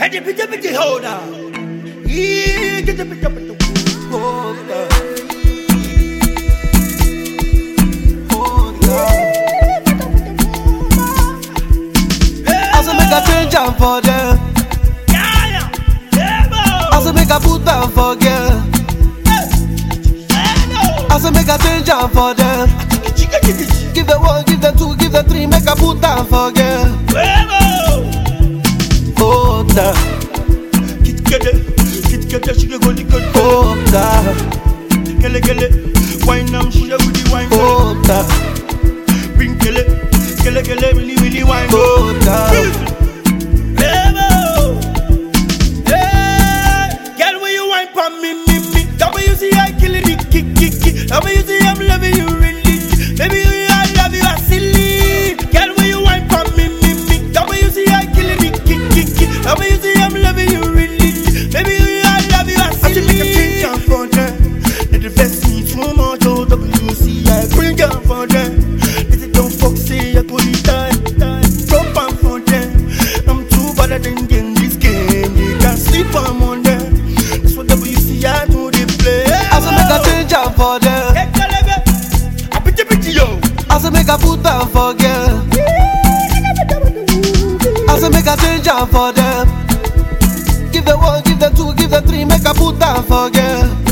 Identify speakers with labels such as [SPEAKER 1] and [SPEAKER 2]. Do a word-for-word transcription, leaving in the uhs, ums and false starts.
[SPEAKER 1] Get the picture, picture, hold on. Yeah, get the picture, picture, hold on. Hold on.
[SPEAKER 2] I say make a change am for them.
[SPEAKER 1] Yeah, yeah, yeah,
[SPEAKER 2] I say make a put am for girl. I say make a change am for them. Give them one, give them two, give them three, make a put am for girl. Hold on.
[SPEAKER 1] Kit kede, kit kede, she go the good.
[SPEAKER 2] Hold on.
[SPEAKER 1] Kele kele, wine am she with the wine.
[SPEAKER 2] Hold on.
[SPEAKER 1] Bring kele, kele kele, really really wine.
[SPEAKER 2] Hold on.
[SPEAKER 1] Girl, when you wine for me, me, me, that way you see I killing it, kick, kick, kick. That way you see I'm loving you really. Baby, I love you, I silly. Girl, when you wine for me, me, me, that way you see I killing it, kick, kick, kick. That way you see I'm loving you really. Baby, I love you, I silly. I make a change down for them. They invest me too much, oh, W C I bring down for them. They say don't fuck, say I put it down, drop on for them. I'm too bad at them in this game. They can't sleep on on them. That's what W C I do, they play.
[SPEAKER 2] I say make a change am for them.
[SPEAKER 1] Hey, Kalebe, I put your picture, yo.
[SPEAKER 2] I say make a put am for girl. I say make a change am for them. Give them one, give them two, give them three, make a put am for girl.